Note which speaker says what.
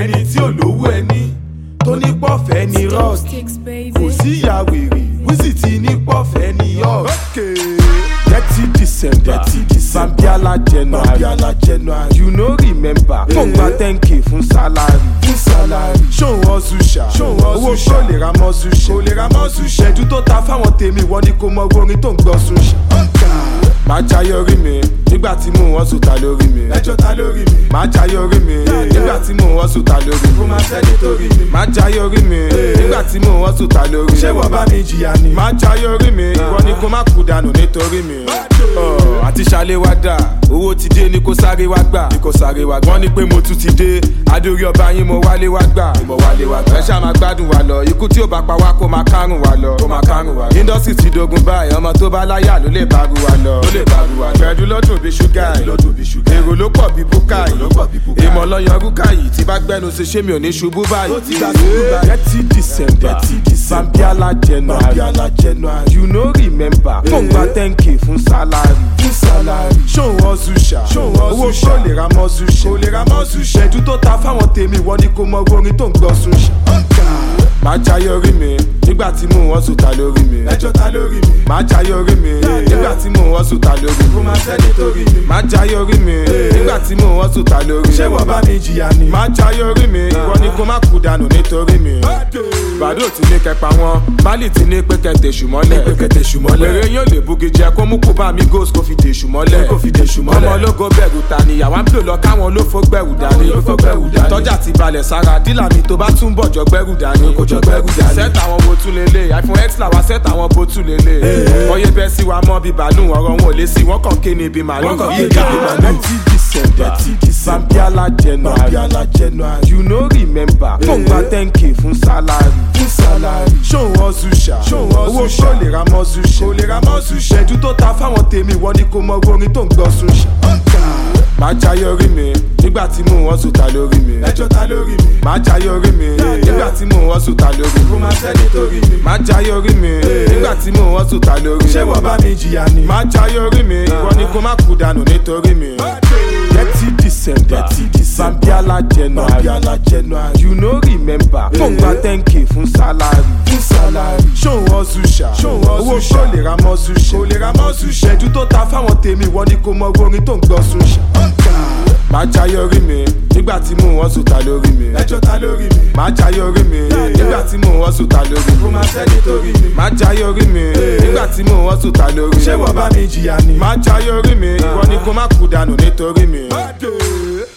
Speaker 1: ẹni tí ò lówó ẹni tó ní pọ̀fẹ́ ní rust kò sí ìyá wèrè Wizzy ti ní pọ̀fẹ́ ní us. Dirty December, Bambiala January, you no remember. Fún gba 10k fún salary. Ṣóun hustle ṣá, owó kò lè ra mọ́sù ṣe. Ṣẹ́jú tó ta fáwọn tèmi wọ́n ní kó mọ orin tó ń gbọ́ sùn ṣe. Má jayọ̀ rí mi nígbà tí mò ń hustle ta lórí mi. Ẹjọ́ ta lórí mi. Má jayọ̀ rí mi nígbà tí mò ń hustle ta lórí mi. Kó má sẹ́ni tó rí mi. Má jayọ̀ rí mi nígbà tí mò ń hustle ta lórí mi. Ṣé wọ́n bá mi jìyà ni? Má jayọ̀ rí mi ìwọ ni kó má kú dànù nítorí mi. Àti ṣàlẹ̀ wá dà owó ti dé ní kó sáré wá gbà. Wọ́n ní pé mo tún ti dé adórí ọba yín mo wálé wá gbà. Ẹ ṣáà máa gbádùn wa lọ ikú tí ò bá pa wá kó máa kárùn wa lọ. Industry ti dogun báyìí ọmọ tó bá láyà ló lè bá ru wa lọ. Pẹ̀lú lọ́dún bí ṣúgà yìí èrò ló pọ̀ bí búkà yìí èèmọ̀ lọ́yàn rúkà yìí tí bá gbẹ́nu ṣe ṣé mi ò ní ṣubú báyìí. Dirty December, Bambiala January, you no remember. Fún gba 10k fún salary. Ṣóun hustle ṣá, owó kò lè ra mọ́sù ṣe. Ṣẹ́jú tó ta fáwọn tèmi wọ́n ní kó mọ orin tó ń gbọ́ sùn ṣe. Má jayọ̀ rí mi nígbà tí mò ń hustle ta lórí mi. Ẹjọ́ ta lórí mi. Má jayọ̀ rí mi nígbà tí mò ń hustle ta lórí mi. Kó má sẹ́ni tó rí mi. Má jayọ̀ rí mi nígbà tí mò ń hustle ta lórí mi. Ṣé wọ́n bá mi jìyà ni? Má jayọ̀ rí mi ìwọ ni kó má kú dànù nítorí mi. Bàdó ti ní kẹpa wọn Mali ti ní pé kẹtẹ ṣùmọ́lẹ̀. Wèrè yóò lè bugi jẹ kó mú kó bá mi ghost kó fi dè ṣùmọ́lẹ̀. Ọmọ ológo bẹ̀rù ta ni yàwá ń pè lọ káwọn ló fó gbẹ̀rù dání. Tọ́jà ti balẹ̀ sára dílà mi tó bá tún bọ̀ jọ gbẹ̀rù dání. Sẹ́tà àwọn wo tún lélẹ̀ iPhone X làwa sẹ́tà àwọn bó tún lélẹ̀. Ọyẹ bẹ́ sí wa mọ́ bí bàánù ọ̀rọ̀ wọn ò lè sí wọ́n kàn ké ní ibi màálù. Bambiala January, you no remember. Fún gba 10k fún salary. Ṣóun hustle ṣá, owó kò lè ra mọ́sù ṣe. Ṣẹ́jú tó ta fáwọn tèmi wọ́n ní kó mọ orin tó ń gbọ́ sùn ṣe. Má jayọ̀ rí mi nígbà tí mò ń hustle ta lórí mi. Ẹjọ́ ta lórí mi. Má jayọ̀ rí mi nígbà tí mò ń hustle ta lórí mi. Kó má sẹ́ni tó rí mi. Má jayọ̀ rí mi nígbà tí mò ń hustle ta lórí mi. Ṣé wọ́n bá mi jìyà ni? Má jayọ̀ rí mi ìwọ ni kó má kú dànù nítorí mi. Dirty December, Bambiala January, you no remember. Fún gba 10k fún salary. Ṣóun hustle ṣá, owó kò lè ra mọ́sù ṣe. Ṣẹ́jú tó ta fáwọn tèmi wọ́n ní kó mọ orin tó ń gbọ́ sùn ṣe. Má jayọ̀ rí mi nígbà tí mò ń hustle ta lórí mi. Ẹjọ́ ta lórí mi. Má jayọ̀ rí mi nígbà tí mò ń hustle ta lórí mi. Kó má sẹ́ni tó rí mi. Má jayọ̀ rí mi nígbà tí mò ń hustle ta lórí mi. Ṣé wọ́n bá mi jìyà ni? Má jayọ̀ rí mi ìwọ ni kó má kú dànù nítorí mi.